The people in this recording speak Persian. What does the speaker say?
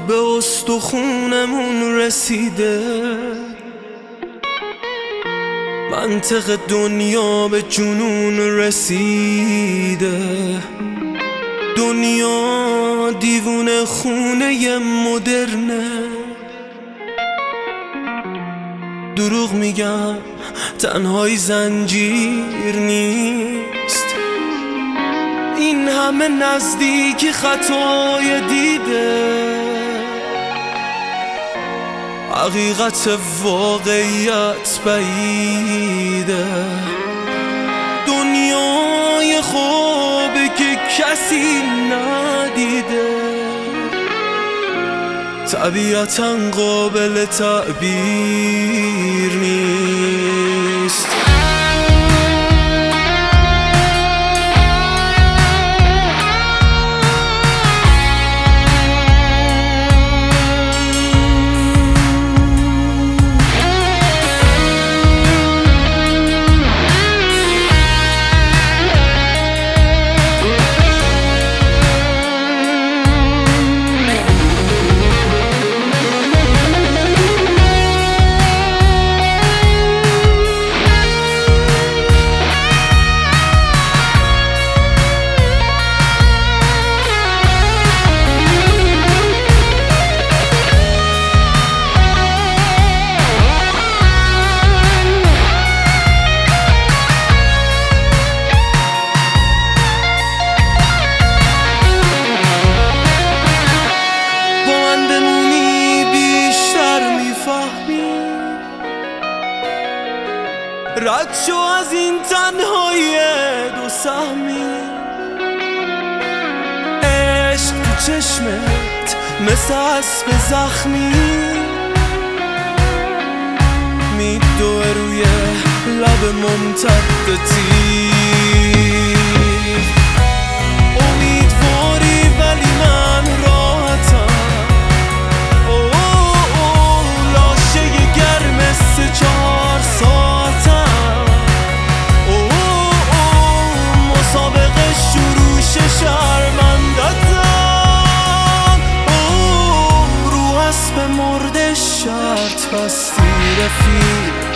به استخونمون رسیده، منطق دنیا به جنون رسیده. دنیا دیوونه خونه مدرنه، دروغ میگم تنهایی زنجیر نیست. این همه نزدیکی خطای دیده، حقیقت واقعیت بعیده. دنیای خوبه که کسی ندیده، طبیعتاً قابل تعبیر نیست. رد شو از این تنهایی دو سهمی، عشق تو چشمت مثل اسب زخمی، میدوه روی لب ممتد تیر. امیدواری ولی من راحتم، لاشه گرم سه 4 ساعتم. شرمندتم رو اسب مرده شرط بستی رفیق.